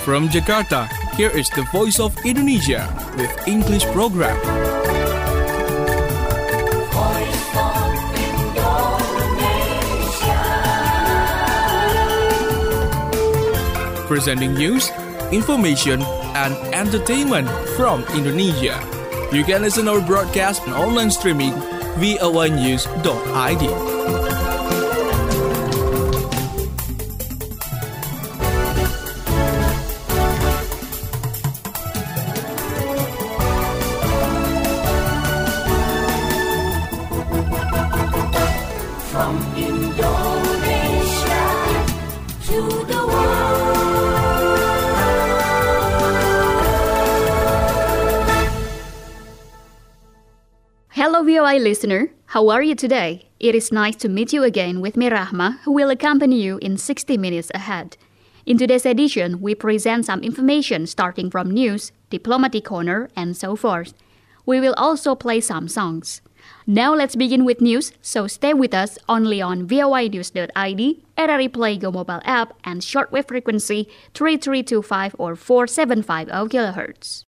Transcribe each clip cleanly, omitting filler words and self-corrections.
From Jakarta, here is the Voice of Indonesia with English program. Voice of Indonesia. Presenting news, information, and entertainment from Indonesia. You can listen our broadcast and online streaming voanews.id. From Indonesia to the world. Hello VOA listener, how are you today? It is nice to meet you again with me Rahma, who will accompany you in 60 minutes ahead. In today's edition, we present some information starting from news, diplomatic corner, and so forth. We will also play some songs. Now let's begin with news, so stay with us only on voanews.id, RRI Play Go mobile app, and shortwave frequency 3325 or 4750 kHz.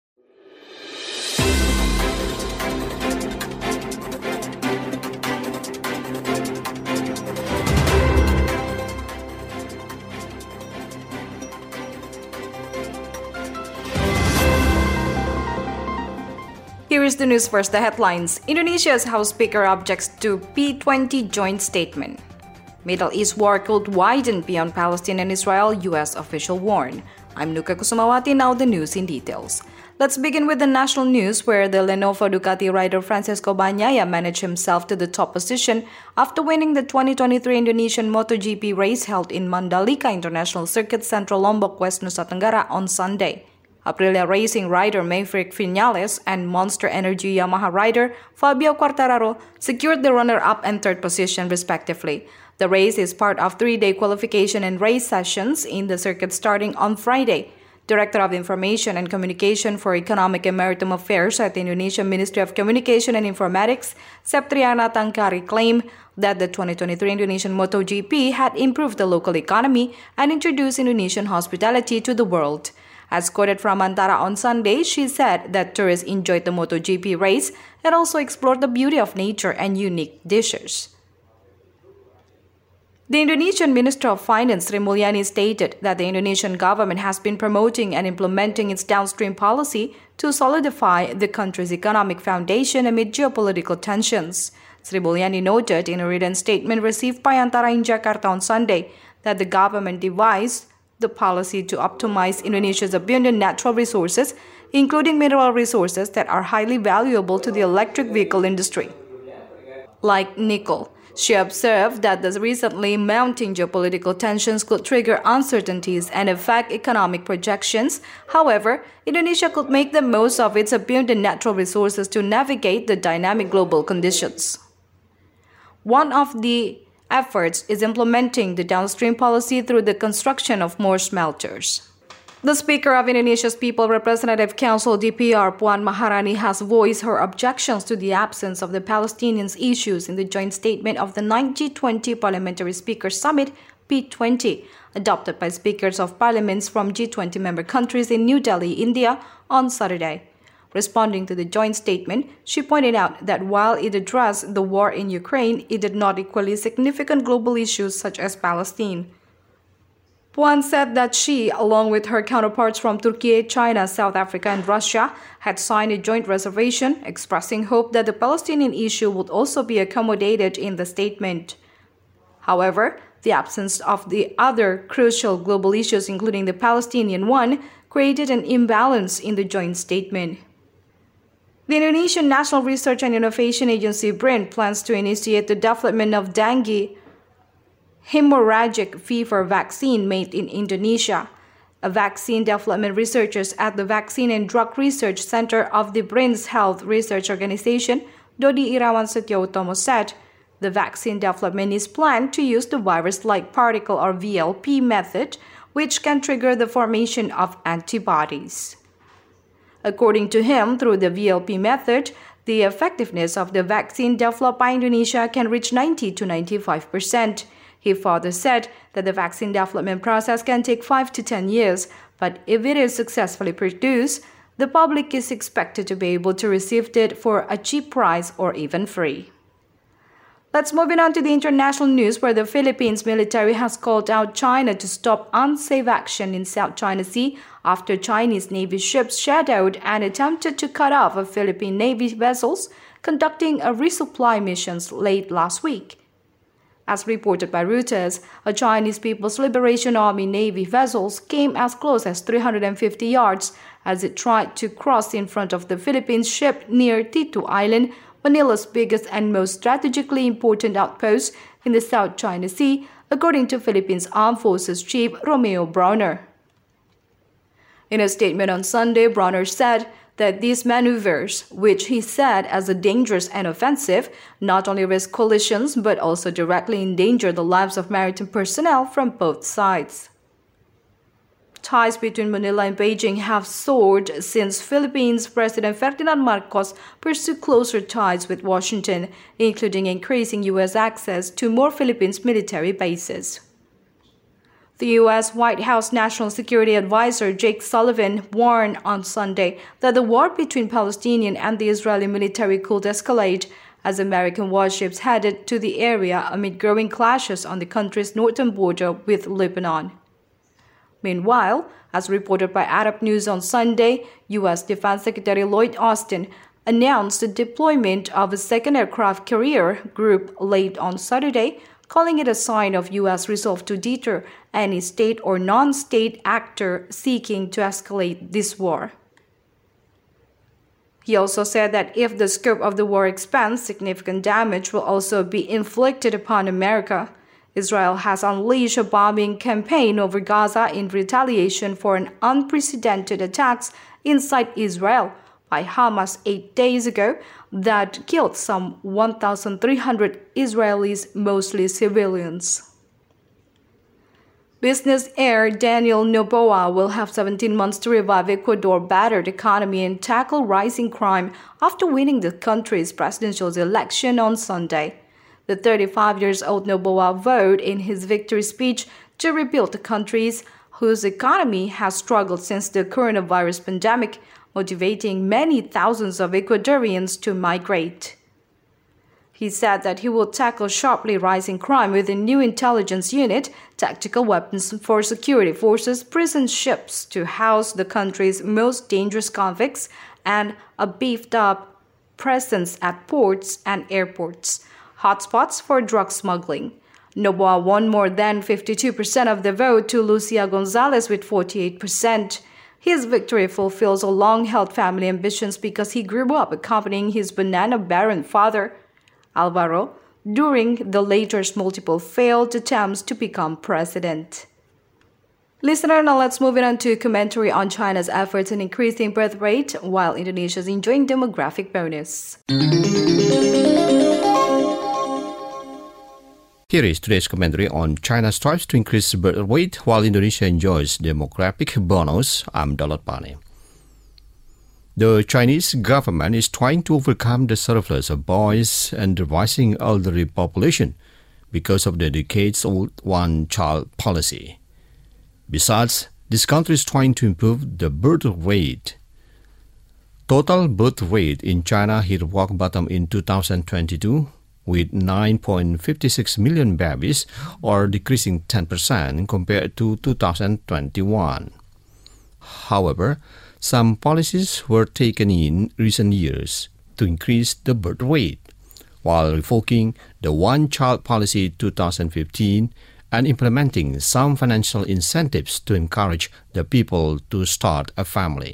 Here is the news first, the headlines. Indonesia's House Speaker objects to P20 joint statement. Middle East war could widen beyond Palestine and Israel, U.S. official warn. I'm Nuka Kusumawati, now the news in details. Let's begin with the national news where the Lenovo Ducati rider Francesco Bagnaia managed himself to the top position after winning the 2023 Indonesian MotoGP race held in Mandalika International Circuit, Central Lombok, West Nusa Tenggara on Sunday. Aprilia Racing rider Maverick Vinales and Monster Energy Yamaha rider Fabio Quartararo secured the runner-up and third position respectively. The race is part of three-day qualification and race sessions in the circuit starting on Friday. Director of Information and Communication for Economic and Maritime Affairs at the Indonesian Ministry of Communication and Informatics, Septriana Tangkari, claimed that the 2023 Indonesian MotoGP had improved the local economy and introduced Indonesian hospitality to the world. As quoted from Antara on Sunday, she said that tourists enjoyed the MotoGP race and also explored the beauty of nature and unique dishes. The Indonesian Minister of Finance, Sri Mulyani, stated that the Indonesian government has been promoting and implementing its downstream policy to solidify the country's economic foundation amid geopolitical tensions. Sri Mulyani noted in a written statement received by Antara in Jakarta on Sunday that the government devised the policy to optimize Indonesia's abundant natural resources, including mineral resources that are highly valuable to the electric vehicle industry, like nickel. She observed that the recently mounting geopolitical tensions could trigger uncertainties and affect economic projections. However, Indonesia could make the most of its abundant natural resources to navigate the dynamic global conditions. One of the efforts is implementing the downstream policy through the construction of more smelters. The Speaker of Indonesia's People Representative Council DPR, Puan Maharani, has voiced her objections to the absence of the Palestinians issues in the joint statement of the 9th G20 Parliamentary Speakers Summit, P20, adopted by speakers of parliaments from G20 member countries in New Delhi, India, on Saturday. Responding to the joint statement, she pointed out that while it addressed the war in Ukraine, it did not equally significant global issues such as Palestine. Puan said that she, along with her counterparts from Turkey, China, South Africa, and Russia, had signed a joint reservation, expressing hope that the Palestinian issue would also be accommodated in the statement. However, the absence of the other crucial global issues, including the Palestinian one, created an imbalance in the joint statement. The Indonesian National Research and Innovation Agency, BRIN, plans to initiate the development of dengue hemorrhagic fever vaccine made in Indonesia. A vaccine development researchers at the Vaccine and Drug Research Center of the BRIN's Health Research Organization, Dodi Irawan Setyotomo, said the vaccine development is planned to use the virus-like particle or VLP method, which can trigger the formation of antibodies. According to him, through the VLP method, the effectiveness of the vaccine developed by Indonesia can reach 90 to 95%. He further said that the vaccine development process can take 5 to 10 years, but if it is successfully produced, the public is expected to be able to receive it for a cheap price or even free. Let's move on to the international news, where the Philippines military has called out China to stop unsafe action in South China Sea after Chinese Navy ships shadowed and attempted to cut off a Philippine Navy vessels conducting a resupply missions late last week. As reported by Reuters, a Chinese People's Liberation Army Navy vessels came as close as 350 yards as it tried to cross in front of the Philippines ship near Titu Island, Manila's biggest and most strategically important outpost in the South China Sea, according to Philippines Armed Forces Chief Romeo Brawner. In a statement on Sunday, Brawner said that these maneuvers, which he said as a dangerous and offensive, not only risk collisions but also directly endanger the lives of maritime personnel from both sides. Ties between Manila and Beijing have soared since Philippines President Ferdinand Marcos pursued closer ties with Washington, including increasing U.S. access to more Philippines military bases. The U.S. White House National Security Advisor Jake Sullivan warned on Sunday that the war between Palestinian and the Israeli military could escalate as American warships headed to the area amid growing clashes on the country's northern border with Lebanon. Meanwhile, as reported by Arab News on Sunday, U.S. Defense Secretary Lloyd Austin announced the deployment of a second aircraft carrier group late on Saturday, calling it a sign of U.S. resolve to deter any state or non-state actor seeking to escalate this war. He also said that if the scope of the war expands, significant damage will also be inflicted upon America. Israel has unleashed a bombing campaign over Gaza in retaliation for an unprecedented attacks inside Israel by Hamas 8 days ago that killed some 1,300 Israelis, mostly civilians. Business heir Daniel Noboa will have 17 months to revive Ecuador's battered economy and tackle rising crime after winning the country's presidential election on Sunday. The 35-year-old Noboa vowed in his victory speech to rebuild the country's whose economy has struggled since the coronavirus pandemic, motivating many thousands of Ecuadorians to migrate. He said that he will tackle sharply rising crime with a new intelligence unit, tactical weapons for security forces, prison ships to house the country's most dangerous convicts, and a beefed-up presence at ports and airports, hotspots for drug smuggling. Noboa won more than 52% of the vote to Lucia Gonzalez with 48%. His victory fulfills a long-held family ambitions because he grew up accompanying his banana baron father, Alvaro, during the latter's multiple failed attempts to become president. Listener, now let's move on to commentary on China's efforts in increasing birth rate while Indonesia is enjoying demographic bonus. Here is today's commentary on China strives to increase birth rate while Indonesia enjoys demographic bonus. I'm Dalot Pane. The Chinese government is trying to overcome the surplus of boys and the rising elderly population because of the decades-old one-child policy. Besides, this country is trying to improve the birth rate. Total birth rate in China hit rock bottom in 2022 with 9.56 million babies, or decreasing 10% compared to 2021. However, some policies were taken in recent years to increase the birth rate, while revoking the one-child policy 2015 and implementing some financial incentives to encourage the people to start a family.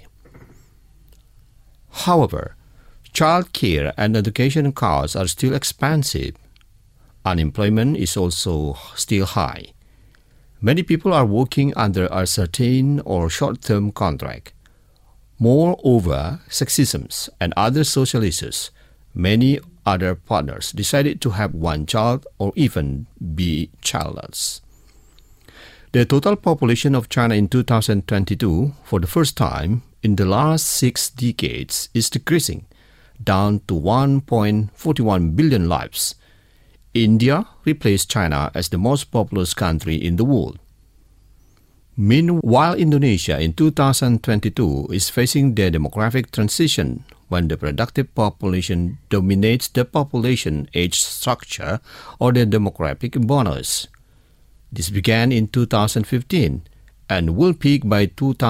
However, child care and education costs are still expensive. Unemployment is also still high. Many people are working under a certain or short-term contract. Moreover, sexism and other social issues, many other partners decided to have one child or even be childless. The total population of China in 2022, for the first time in the last 6 decades, is decreasing, down to 1.41 billion lives. India replaced China as the most populous country in the world. Meanwhile, Indonesia in 2022 is facing the demographic transition when the productive population dominates the population age structure or the demographic bonus. This began in 2015 and will peak by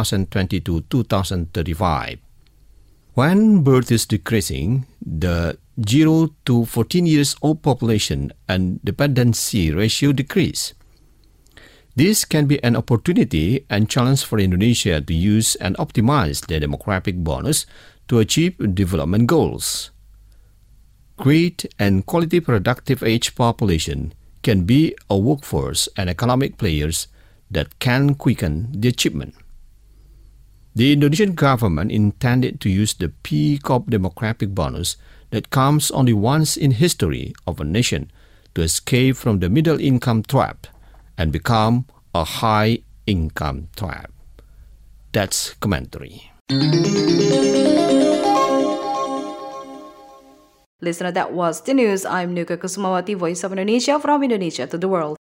2022-2035. When birth is decreasing, the 0 to 14 years old population and dependency ratio decrease. This can be an opportunity and challenge for Indonesia to use and optimize the demographic bonus to achieve development goals. Great and quality productive age population can be a workforce and economic players that can quicken the achievement. The Indonesian government intended to use the peak of demographic bonus that comes only once in history of a nation to escape from the middle income trap and become a high income trap. That's commentary. Listener, that was the news. I'm Nuka Kusumawati, Voice of Indonesia, from Indonesia to the world.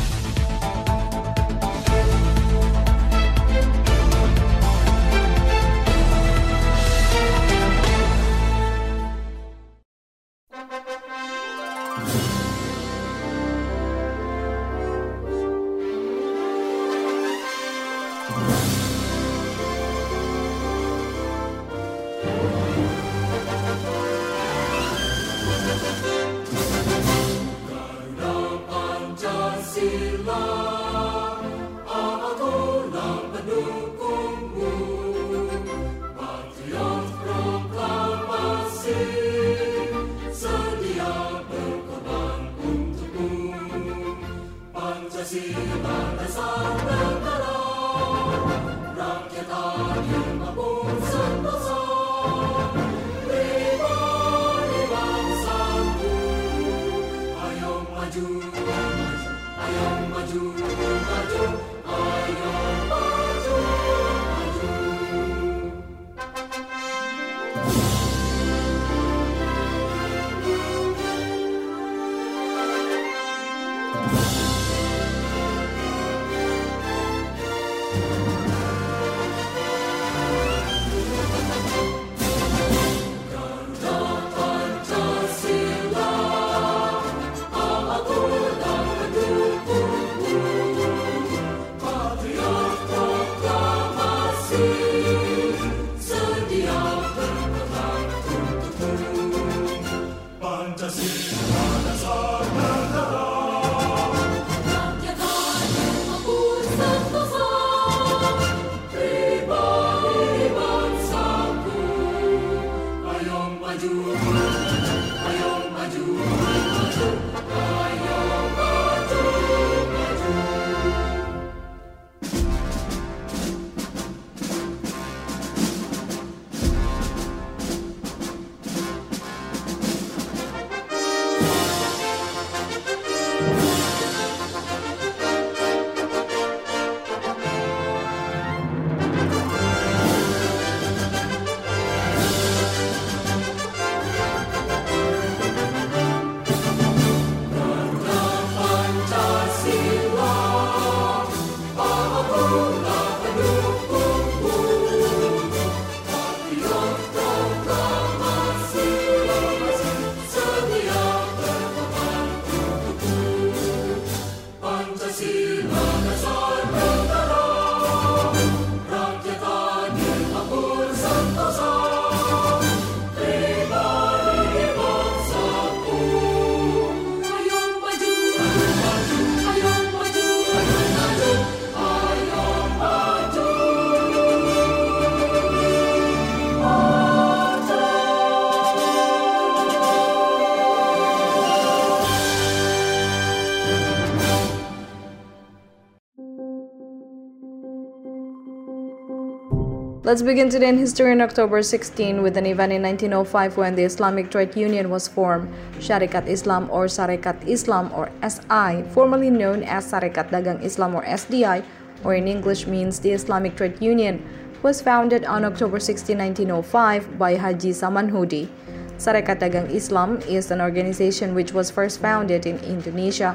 Let's begin today in history on October 16 with an event in 1905 when the Islamic Trade Union was formed. Syarikat Islam or Sarekat Islam or SI, formerly known as Sarekat Dagang Islam or SDI, or in English means the Islamic Trade Union, was founded on October 16, 1905 by Haji Samanhudi. Sarekat Dagang Islam is an organization which was first founded in Indonesia.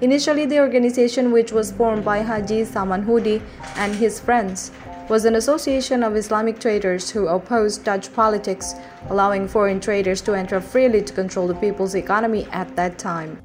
Initially, the organization, which was formed by Haji Saman Hudi and his friends, was an association of Islamic traders who opposed Dutch politics, allowing foreign traders to enter freely to control the people's economy at that time.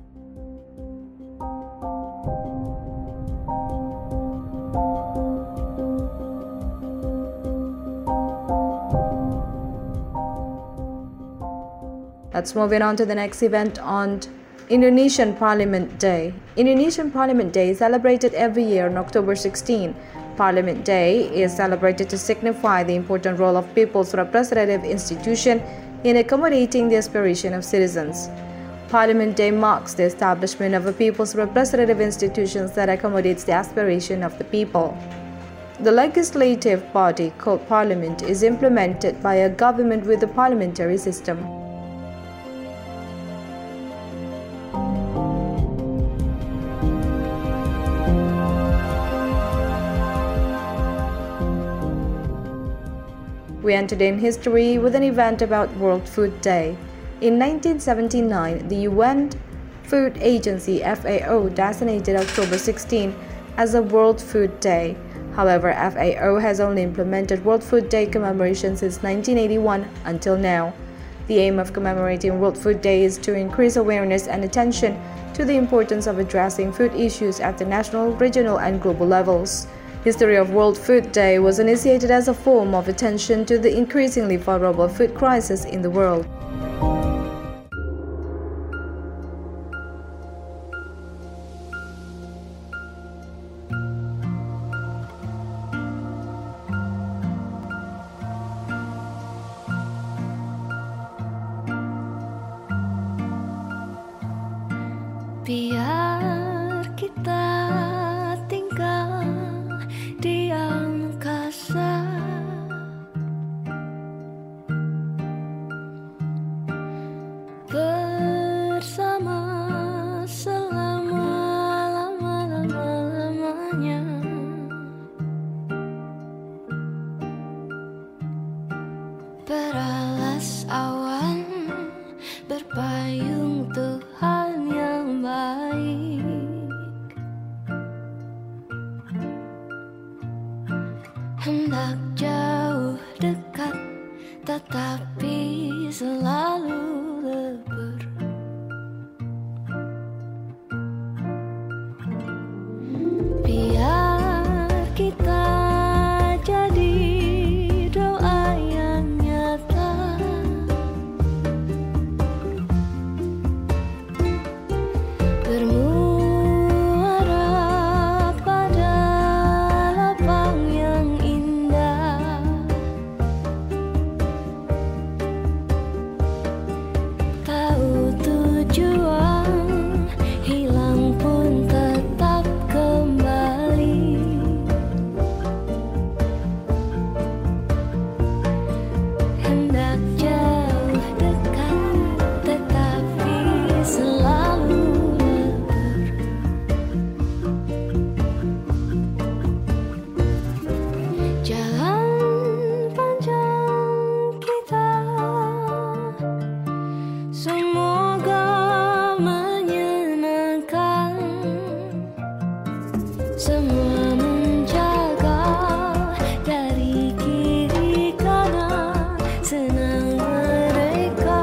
Let's move on to the next event on Indonesian Parliament Day. Indonesian Parliament Day is celebrated every year on October 16. Parliament Day is celebrated to signify the important role of people's representative institution in accommodating the aspiration of citizens. Parliament Day marks the establishment of a people's representative institutions that accommodates the aspiration of the people. The legislative body called Parliament is implemented by a government with a parliamentary system. We enter in history with an event about World Food Day. In 1979, the UN Food Agency FAO designated October 16 as a World Food Day. However, FAO has only implemented World Food Day commemoration since 1981 until now. The aim of commemorating World Food Day is to increase awareness and attention to the importance of addressing food issues at the national, regional, and global levels. History of World Food Day was initiated as a form of attention to the increasingly vulnerable food crisis in the world. Biar kita tinggal di angkasa, bersama selama-lamanya. Beralas awan, berpayung Tuhan yang baik. Hendak jauh dekat, tetapi selalu lebur. Biar kita jadi doa yang nyata, bermuara pada lapang yang indah. Tahu tujuan, hilang pun tetap kembali. Hendak jauh dekat, tetapi selalu lebur. Jalan panjang kita semoga menyenangkan, semua menjaga dari kiri kanan. Senang mereka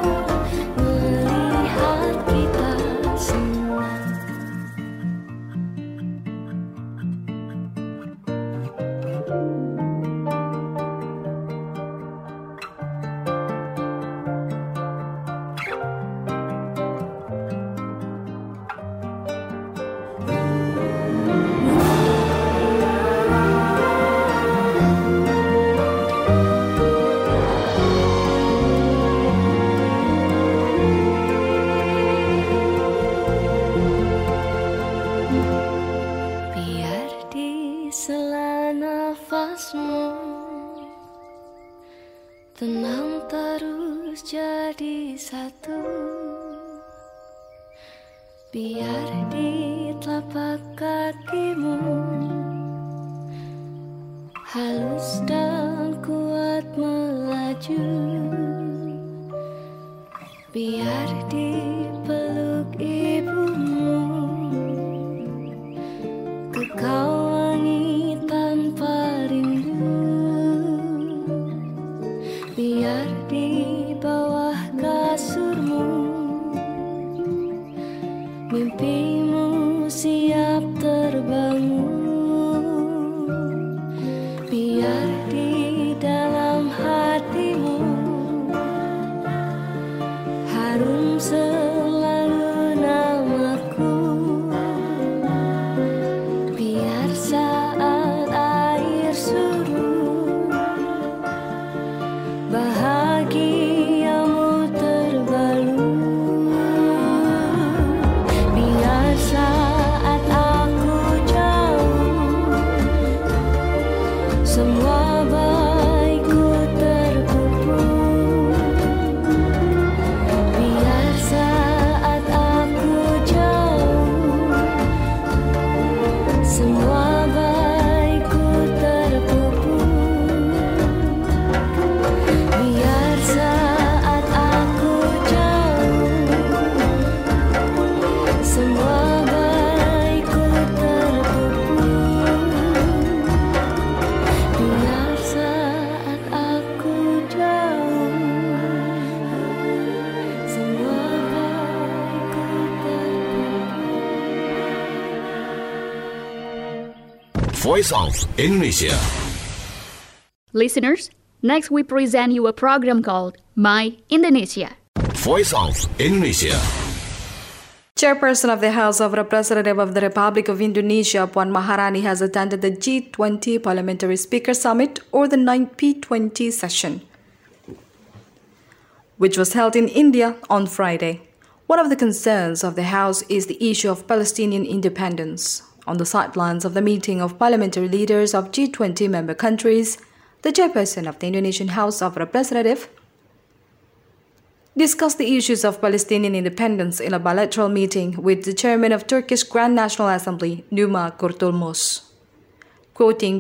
melihat kita senang. Biar di sela nafasmu tenang terus jadi satu. Biar di telapak kakimu halus dan kuat melaju. Biar di peluk ibumu Mimpimu siap terbangun, biar di dalam hatimu harum selalu namaku. Biar saat air surut bahagiamu terbalun. Biar saat aku jauh semua baikku terkubur. Biar saat aku jauh semua baikku terkubur. Biar saat aku jauh semua baikku terkubur. Biar saat aku jauh semua baikku terkubur. Voice of Indonesia. Listeners, next we present you a program called My Indonesia. Voice of Indonesia. Chairperson of the House of Representatives of the Republic of Indonesia, Puan Maharani, has attended the G20 Parliamentary Speaker Summit, or the 9th P20 session, which was held in India on Friday. One of the concerns of the House is the issue of Palestinian independence. On the sidelines of the meeting of parliamentary leaders of G20 member countries, the chairperson of the Indonesian House of Representatives discussed the issues of Palestinian independence in a bilateral meeting with the chairman of Turkish Grand National Assembly, Numa Kurtulmus. Quoting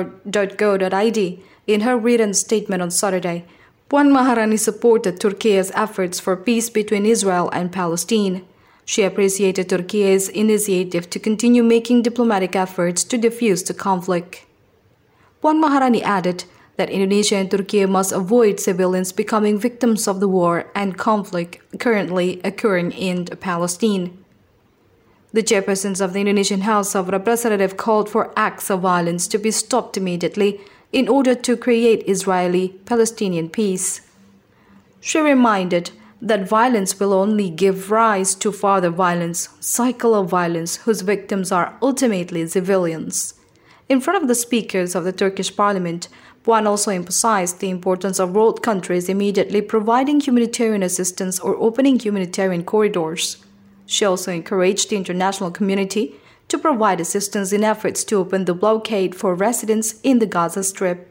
dpr.go.id, in her written statement on Saturday, Puan Maharani supported Turkey's efforts for peace between Israel and Palestine. She appreciated Turkey's initiative to continue making diplomatic efforts to defuse the conflict. Puan Maharani added that Indonesia and Turkey must avoid civilians becoming victims of the war and conflict currently occurring in Palestine. The chairpersons of the Indonesian House of Representatives called for acts of violence to be stopped immediately in order to create Israeli-Palestinian peace. She reminded that violence will only give rise to further violence, cycle of violence whose victims are ultimately civilians. In front of the speakers of the Turkish parliament, Puan also emphasized the importance of world countries immediately providing humanitarian assistance or opening humanitarian corridors. She also encouraged the international community to provide assistance in efforts to open the blockade for residents in the Gaza Strip.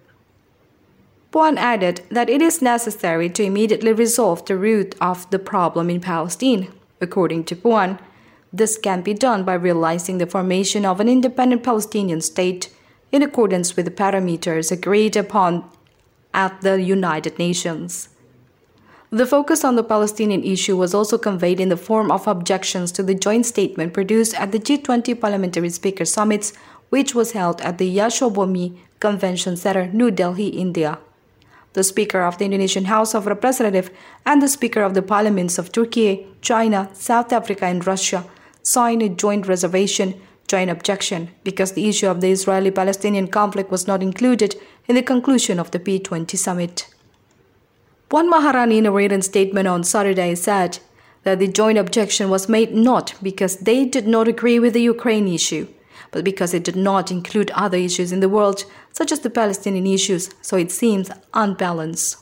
Puan added that it is necessary to immediately resolve the root of the problem in Palestine. According to Puan, this can be done by realizing the formation of an independent Palestinian state in accordance with the parameters agreed upon at the United Nations. The focus on the Palestinian issue was also conveyed in the form of objections to the joint statement produced at the G20 Parliamentary Speaker Summits, which was held at the Yashobhoomi Convention Center, New Delhi, India. The Speaker of the Indonesian House of Representatives and the Speaker of the Parliaments of Turkey, China, South Africa, and Russia signed a joint objection, because the issue of the Israeli-Palestinian conflict was not included in the conclusion of the P20 summit. Puan Maharani, in a written statement on Saturday, said that the joint objection was made not because they did not agree with the Ukraine issue, but because it did not include other issues in the world, such as the Palestinian issues, so it seems unbalanced.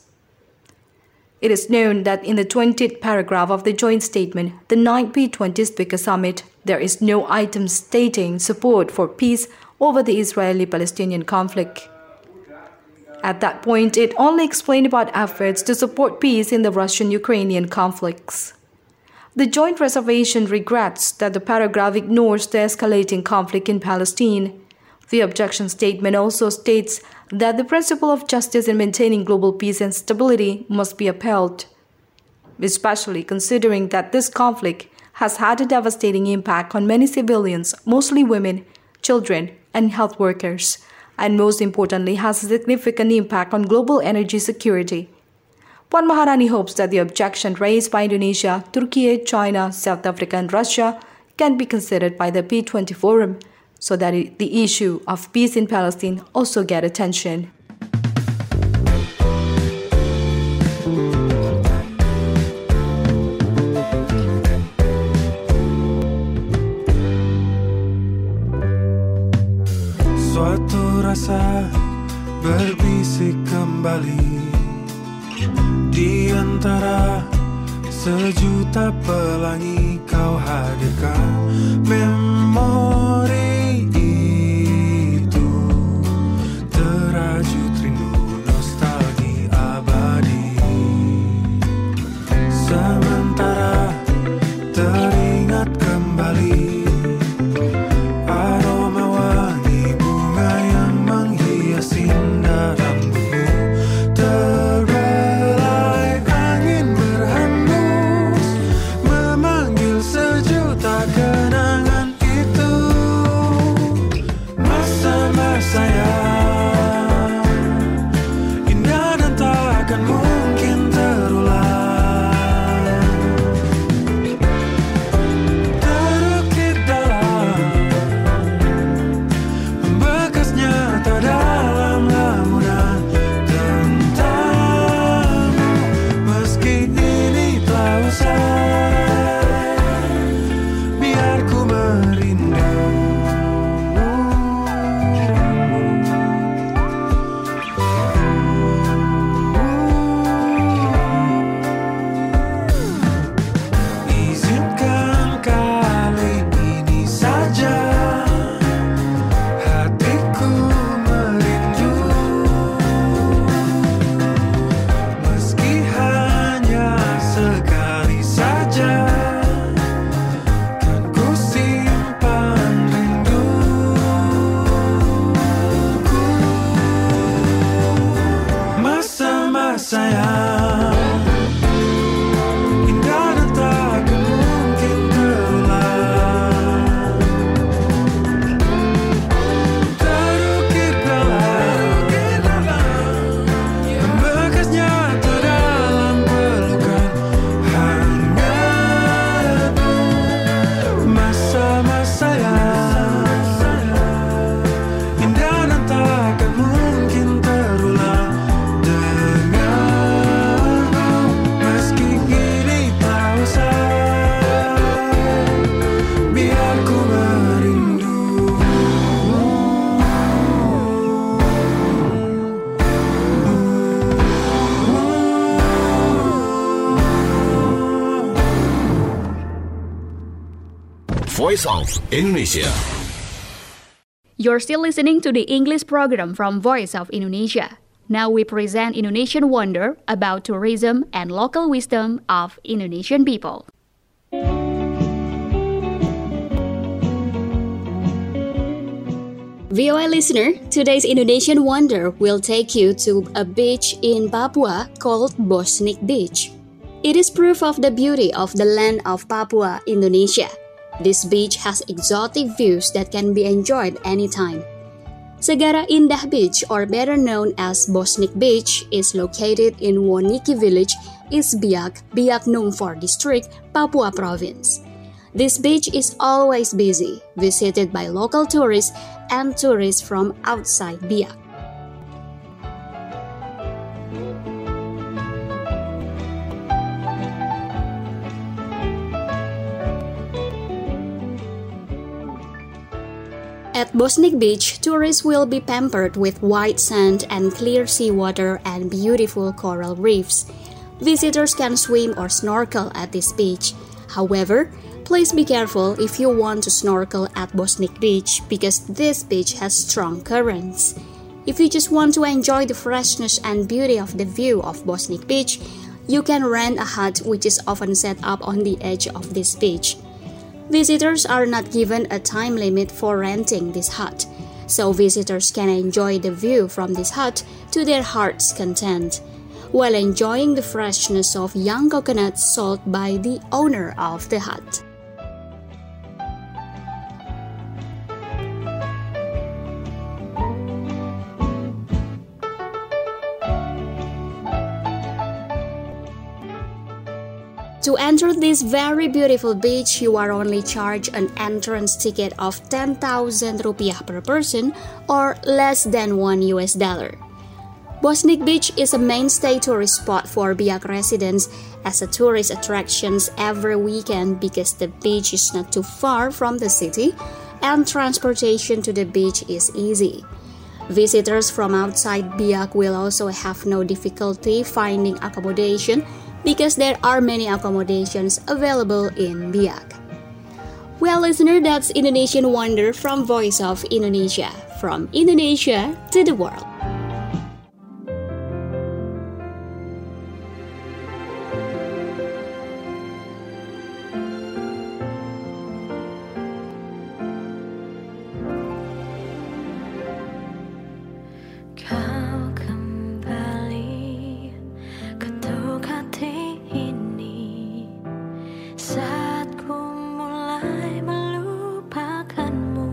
It is known that in the 20th paragraph of the joint statement, the 9th P20 Speaker Summit, there is no item stating support for peace over the Israeli-Palestinian conflict. At that point, it only explained about efforts to support peace in the Russian-Ukrainian conflicts. The joint reservation regrets that the paragraph ignores the escalating conflict in Palestine. The objection statement also states that the principle of justice in maintaining global peace and stability must be upheld, especially considering that this conflict has had a devastating impact on many civilians, mostly women, children, and health workers, and most importantly has a significant impact on global energy security. Puan Maharani hopes that the objection raised by Indonesia, Turkey, China, South Africa, and Russia can be considered by the P20 Forum so that the issue of peace in Palestine also get attention. Suatu rasa berbisik kembali di antara sejuta pelangi kau hadirkan memori itu terajut rindu nostalgia abadi sementara teringat kembali aroma wangi bunga yang menghiasi indah rambutmu terbelai angin berhembus memanggil sejuta kenangan itu masa-masa yang indah dan takkan mungkin terulang terukir dalam membekas nyata dalam lamunan tentangmu meski ini telah usai biar ku merindu izinkan kali ini saja hatiku merindu meski hanya sekali saja kan ku simpan rinduku masa-masa yang indah dan takkan mungkin terulang terukir dalam membekas nyata dalam pelukan hangatmu masa-masa yang indah dan takkan mungkin terulang denganmu meski ini tak usai biar ku merindu Voice of Indonesia. You're still listening to the English program from Voice of Indonesia. Now we present Indonesian Wonder about tourism and local wisdom of Indonesian people. VOA listener, today's Indonesian Wonder will take you to a beach in Papua called Bosnik Beach. It is proof of the beauty of the land of Papua, Indonesia. This beach has exotic views that can be enjoyed anytime. Segara Indah Beach, or better known as Bosnik Beach, is located in Woniki Village, East Biak, Biak Numfor District, Papua Province. This beach is always busy, visited by local tourists and tourists from outside Biak. At Bosnik Beach, tourists will be pampered with white sand and clear seawater and beautiful coral reefs. Visitors can swim or snorkel at this beach. However, please be careful if you want to snorkel at Bosnik Beach because this beach has strong currents. If you just want to enjoy the freshness and beauty of the view of Bosnik Beach, you can rent a hut which is often set up on the edge of this beach. Visitors are not given a time limit for renting this hut, so visitors can enjoy the view from this hut to their heart's content, while enjoying the freshness of young coconuts sold by the owner of the hut. To enter this very beautiful beach, you are only charged an entrance ticket of 10,000 rupiah per person or less than $1. Bosnik Beach is a mainstay tourist spot for Biak residents as a tourist attraction every weekend because the beach is not too far from the city and transportation to the beach is easy. Visitors from outside Biak will also have no difficulty finding accommodation because there are many accommodations available in Biak. Well, listener, that's Indonesian Wonder from Voice of Indonesia. From Indonesia to the world. Kau kembali ketuk hati ini saat ku mulai melupakanmu.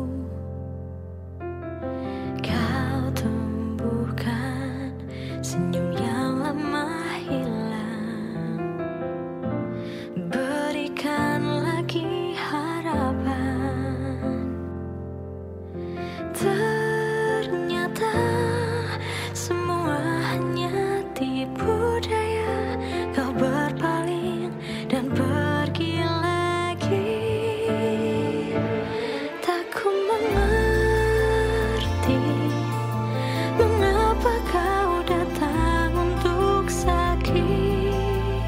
Kau tumbuhkan senyum yang lama hilang, berikan lagi harapan. Ternyata semua hanya tipu daya. Kau berpaling dan pergi lagi. Tak ku mengerti mengapa kau datang untuk sakiti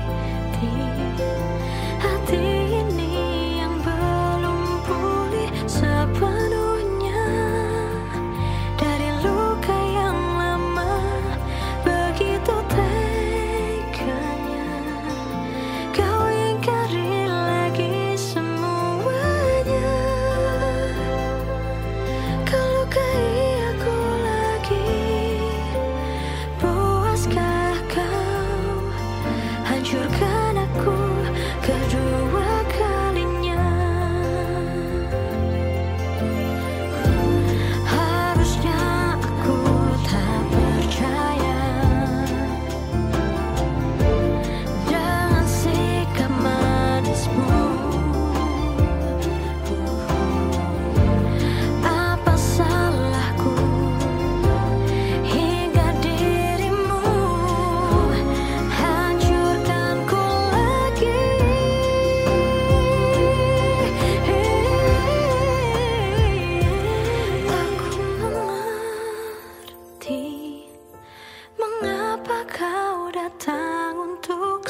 hati ini yang belum pulih sepenuhnya dari luka yang lama. Begitu teganya kau ingkari lagi semuanya. Kau lukai aku lagi. Puaskah kau hancurkan aku kedua kalinya? Harusnya aku tak percaya dengan sikap manismu. Apa salahku hingga dirimu hancurkanku lagi? Aku mengerti mengapa kau datang untuk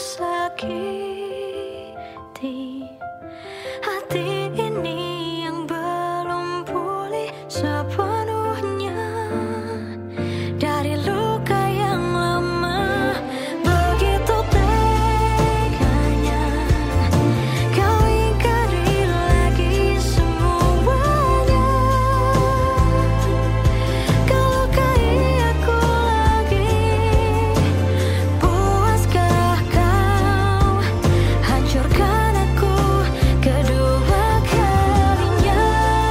sakiti hati ini yang belum pulih sepenuhnya dari luka yang lama. Begitu teganya kau ingkari lagi semuanya. Kau lukai aku lagi. Puaskah kau hancurkan aku kedua kalinya?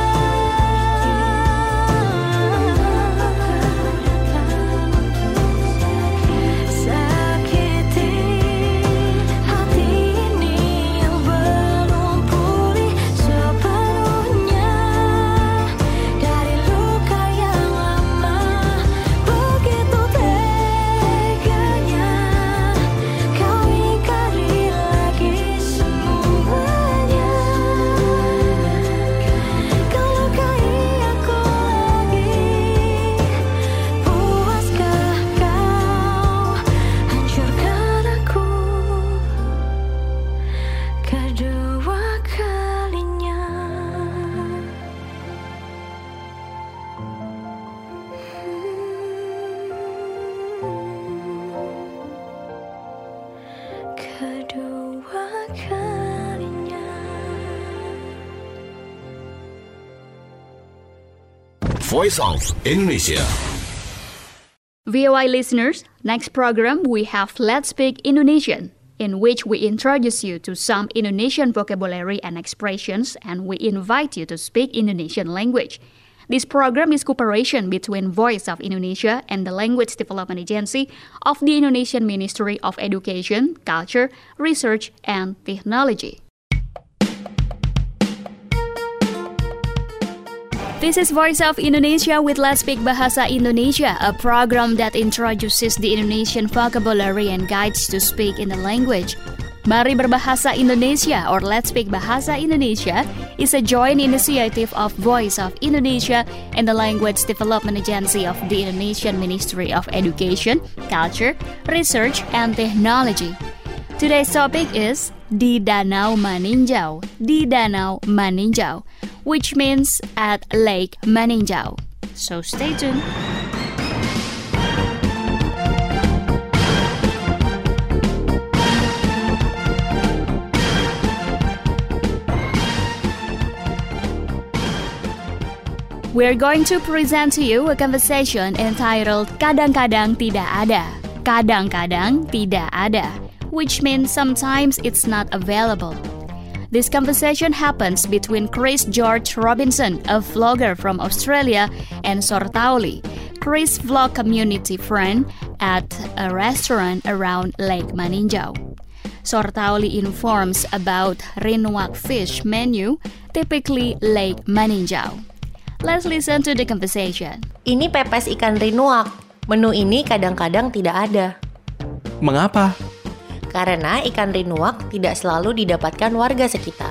Sakiti hati ini yang belum pulih sepenuhnya dari luka yang lama. Begitu teganya kau ingkari lagi semuanya. Kau lukai aku lagi. Puaskah kau hancurkan aku kedua kalinya? Kedua kalinya. Voice of Indonesia. VOA listeners, next program we have Let's Speak Indonesian, in which we introduce you to some Indonesian vocabulary and expressions and we invite you to speak Indonesian language. This program is cooperation between Voice of Indonesia and the Language Development Agency of the Indonesian Ministry of Education, Culture, Research, and Technology. This is Voice of Indonesia with Let's Speak Bahasa Indonesia, a program that introduces the Indonesian vocabulary and guides to speak in the language. Mari Berbahasa Indonesia or Let's Speak Bahasa Indonesia is a joint initiative of Voice of Indonesia and the Language Development Agency of the Indonesian Ministry of Education, Culture, Research, and Technology. Today's topic is Di Danau Maninjau, Di Danau Maninjau, which means at Lake Maninjau. So stay tuned. We're going to present to you a conversation entitled Kadang-kadang tidak ada, Kadang-kadang tidak ada, which means sometimes it's not available. This conversation happens between Chris George Robinson, a vlogger from Australia, and Sortauli, Chris' vlog community friend, at a restaurant around Lake Maninjau. Sortauli informs about Rinuak fish menu, typically Lake Maninjau. Let's listen to the conversation. Ini pepes ikan rinuak. Menu ini kadang-kadang tidak ada. Mengapa? Karena ikan rinuak tidak selalu didapatkan warga sekitar.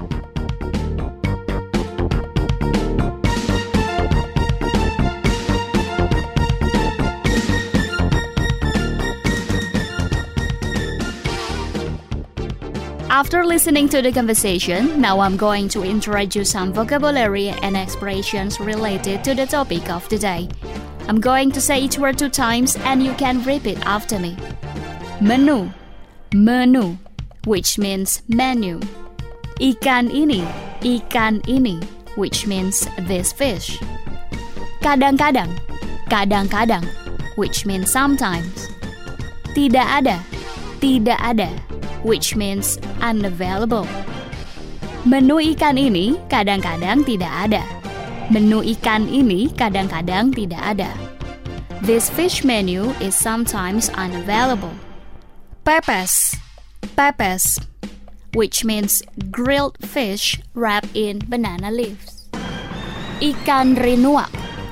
After listening to the conversation, now I'm going to introduce some vocabulary and expressions related to the topic of today. I'm going to say each word 2 times and you can repeat after me. Menu, menu, which means menu. Ikan ini, which means this fish. Kadang-kadang, kadang-kadang, which means sometimes. Tidak ada, which means unavailable. Menu ikan ini kadang-kadang tidak ada. Menu ikan ini kadang-kadang tidak ada. This fish menu is sometimes unavailable. Pepes, pepes, which means grilled fish wrapped in banana leaves. Ikan rinuak,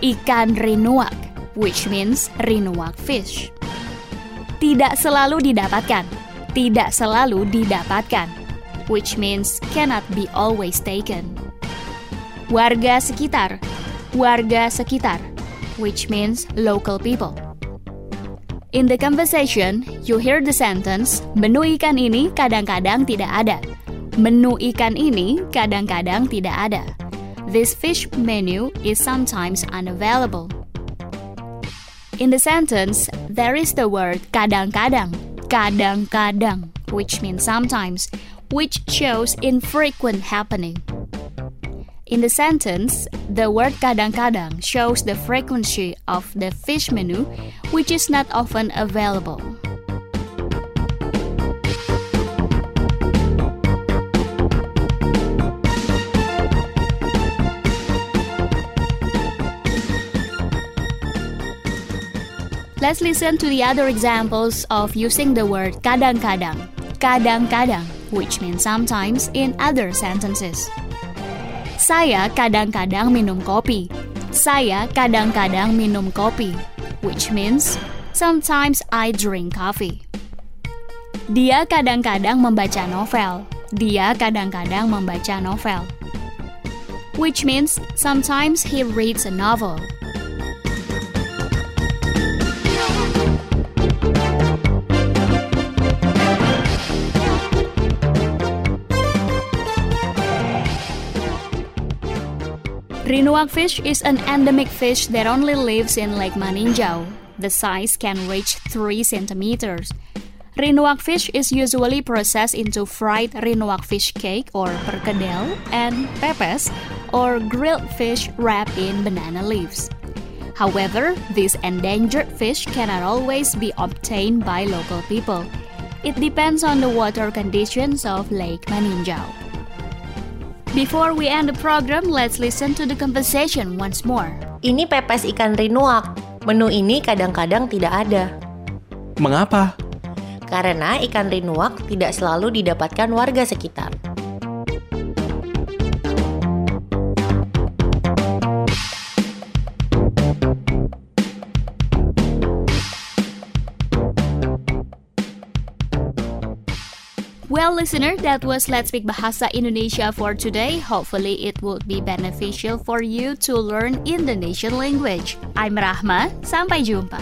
which means rinuak fish. Tidak selalu didapatkan, which means cannot be always taken. Warga sekitar, which means local people. In the conversation, you hear the sentence, menu ikan ini kadang-kadang tidak ada. Menu ikan ini kadang-kadang tidak ada. This fish menu is sometimes unavailable. In the sentence, there is the word kadang-kadang, which means sometimes, which shows infrequent happening. In the sentence, the word kadang-kadang shows the frequency of the fish menu, which is not often available. Let's listen to the other examples of using the word kadang-kadang, which means sometimes in other sentences. Saya kadang-kadang minum kopi. Which means sometimes I drink coffee. Dia kadang-kadang membaca novel. Which means sometimes he reads a novel. Rinuak fish is an endemic fish that only lives in Lake Maninjau. The size can reach 3 centimeters. Rinuak fish is usually processed into fried rinuak fish cake or perkedel and pepes or grilled fish wrapped in banana leaves. However, this endangered fish cannot always be obtained by local people. It depends on the water conditions of Lake Maninjau. Before we end the program, let's listen to the conversation once more. Ini pepes ikan rinuak. Menu ini kadang-kadang tidak ada. Mengapa? Karena ikan rinuak tidak selalu didapatkan warga sekitar. Well, listener, that was Let's Speak Bahasa Indonesia for today. Hopefully, it would be beneficial for you to learn Indonesian language. I'm Rahma. Sampai jumpa.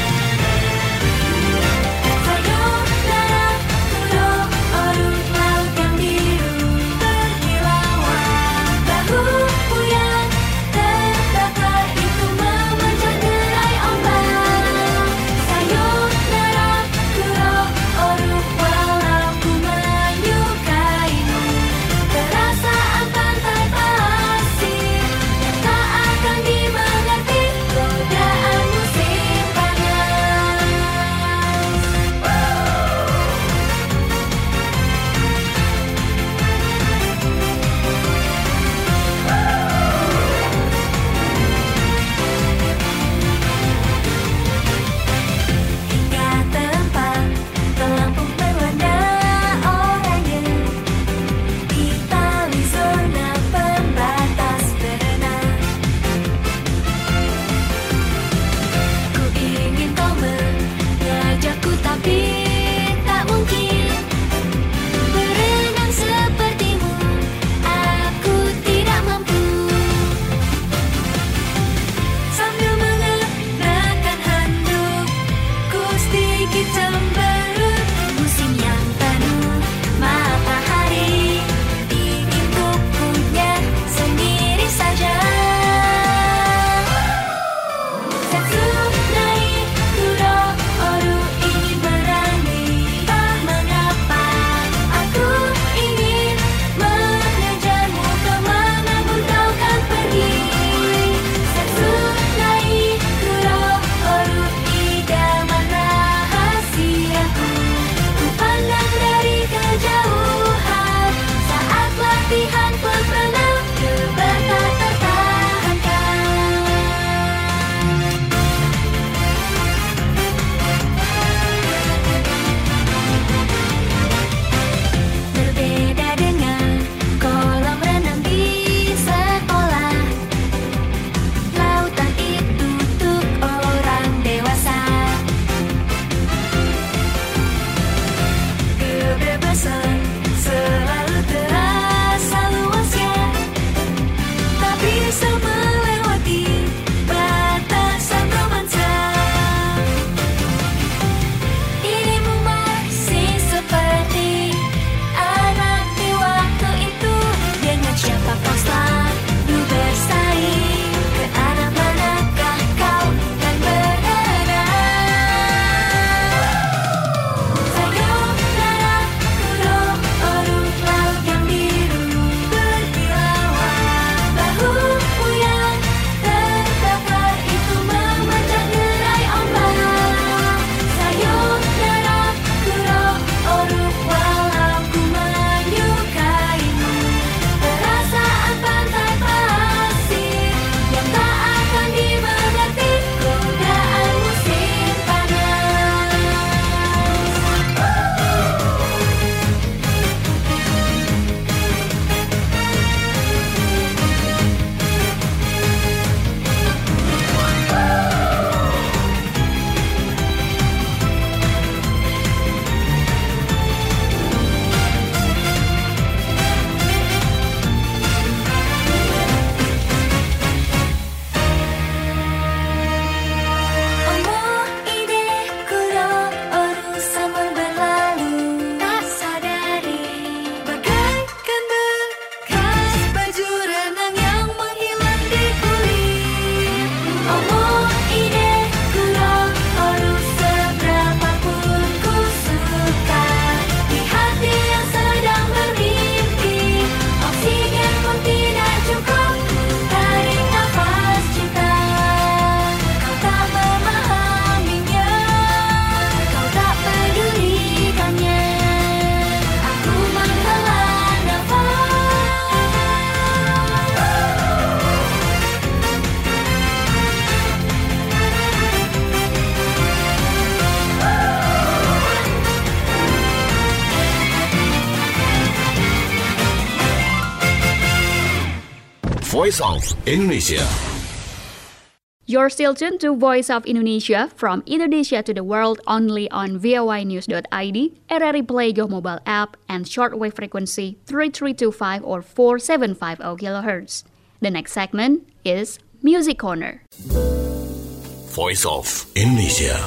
Sayonara, kuro, oru, laut Voice of Indonesia. You're still tuned to Voice of Indonesia from Indonesia to the world only on voinews.id, RRI Play Go mobile app, and shortwave frequency 3325 or 4750 kHz. The next segment is Music Corner. Voice of Indonesia.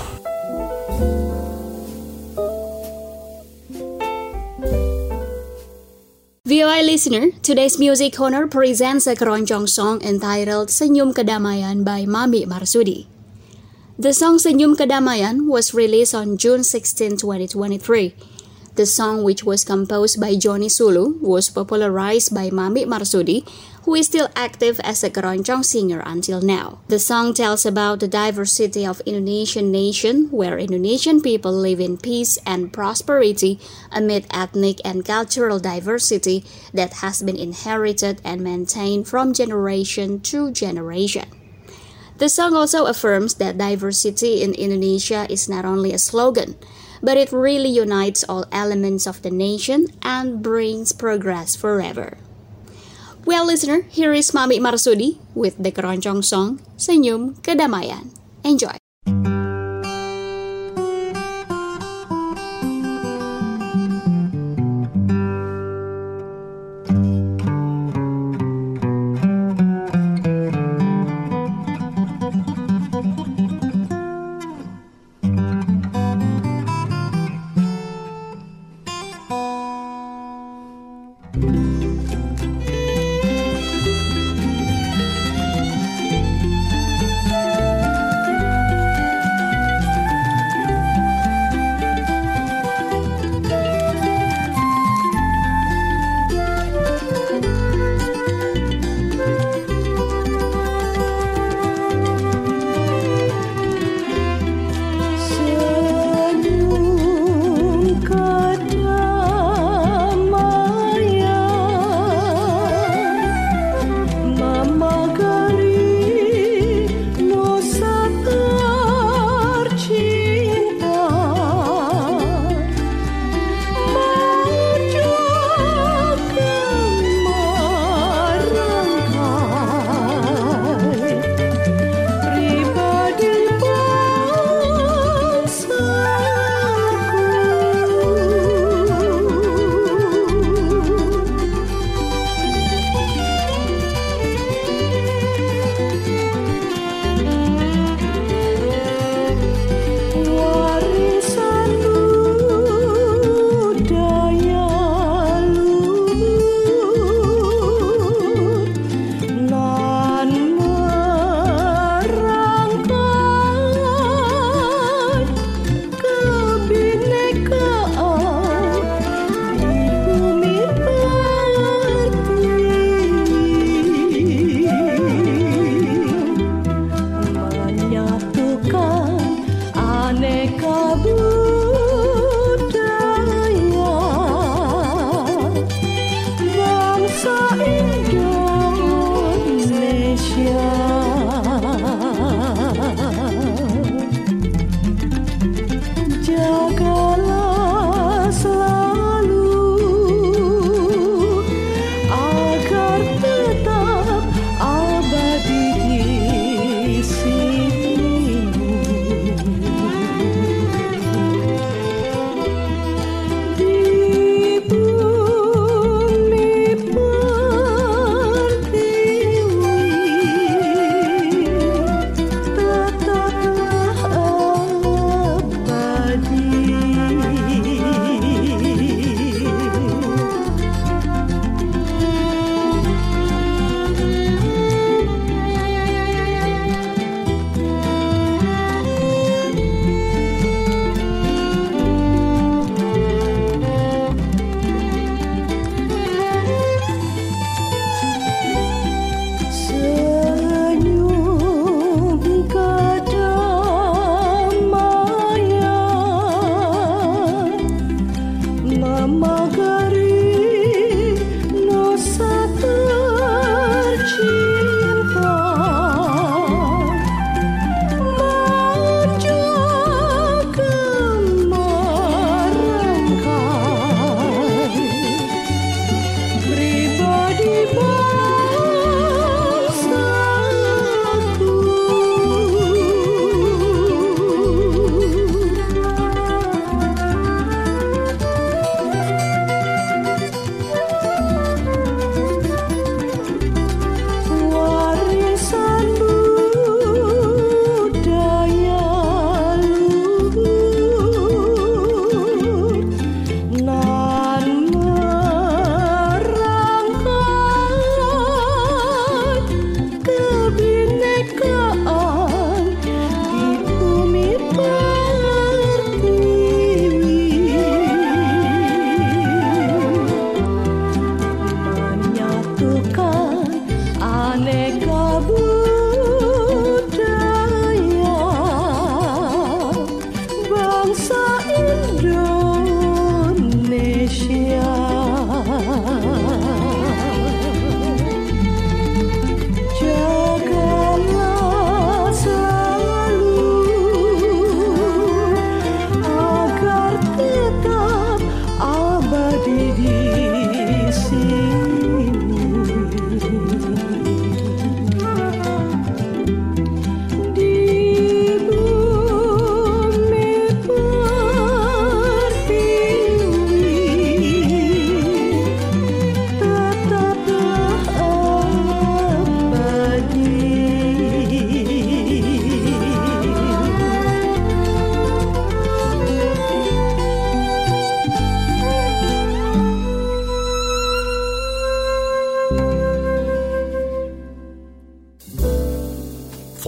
VOA listener, today's Music Corner presents a keroncong song entitled Senyum Kedamaian by Mami Marsudi. The song Senyum Kedamaian was released on June 16, 2023. The song, which was composed by Johnny Sulu, was popularized by Mami Marsudi, who is still active as a keroncong singer until now. The song tells about the diversity of Indonesian nation, where Indonesian people live in peace and prosperity amid ethnic and cultural diversity that has been inherited and maintained from generation to generation. The song also affirms that diversity in Indonesia is not only a slogan, but it really unites all elements of the nation and brings progress forever. Well, listener, here is Mami Marsudi with the keroncong song Senyum Kedamaian. Enjoy!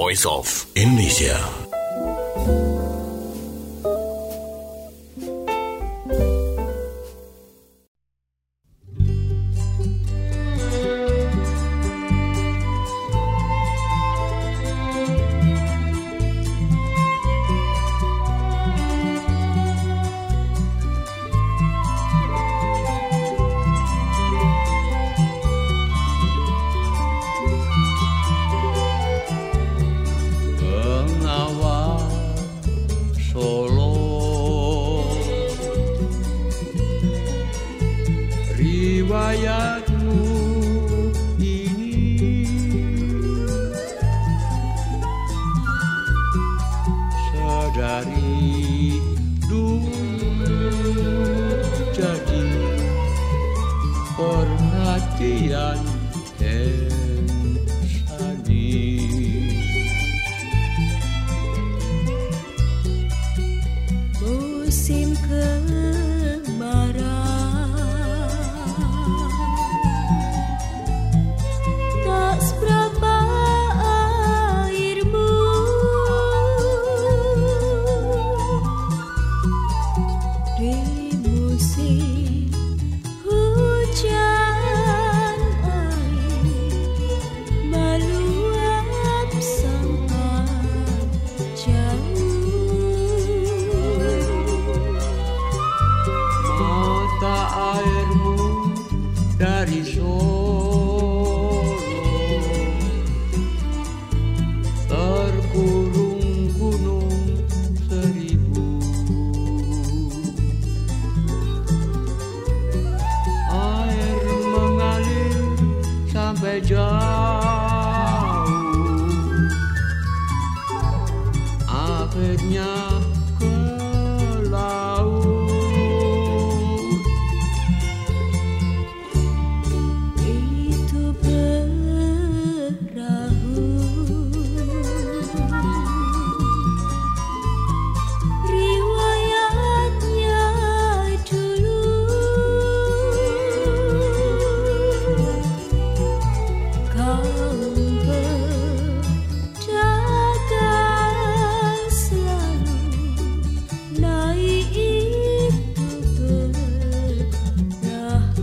Voice of Indonesia. Riwayatmu ini sedari dulu jadi perhatian Insani. Musim kemarau tak seberapa airmu, di musim hujan air meluap sampai jauh. Mata airmu dari Solo terkurung gunung seribu. Air mengalir sampai jauh, akhirnya ke laut. Itu perahu riwayatnya dulu, kaum pedagang selalu naik itu perahu.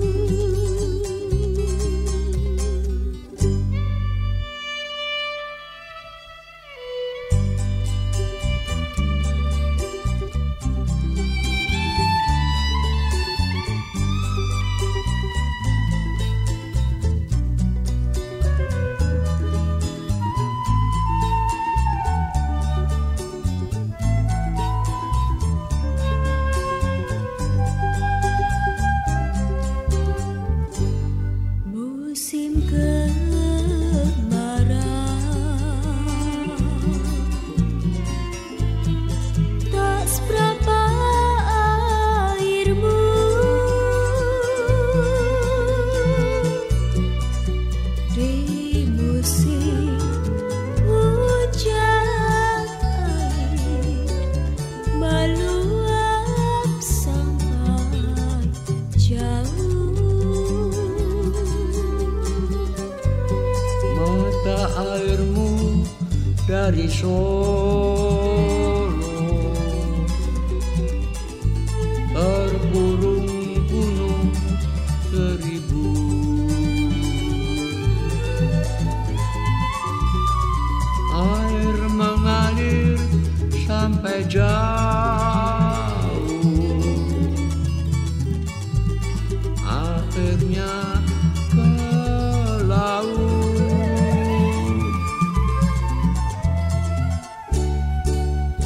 Musim kemarau tak seberapa airmu, di musim hujan air meluap sampai jauh. Mata airmu dari Solo terkurung gunung seribu. Air mengalir sampai jauh, akhirnya ke laut.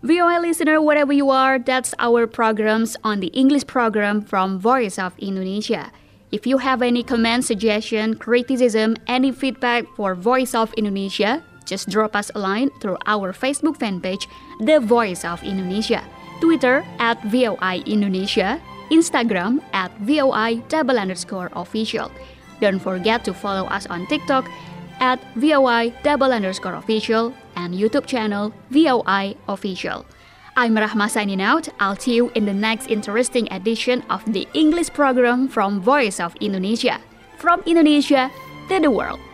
VOA listener, wherever you are, that's our programs on the English program from Voice of Indonesia. If you have any comments, suggestion, criticism, any feedback for Voice of Indonesia, just drop us a line through our Facebook fan page, The Voice of Indonesia, Twitter @VOI Indonesia, Instagram @VOI_official. Don't forget to follow us on TikTok @VOI_official and YouTube channel VOI Official. I'm Rahma signing out. I'll see you in the next interesting edition of the English program from Voice of Indonesia. From Indonesia to the world.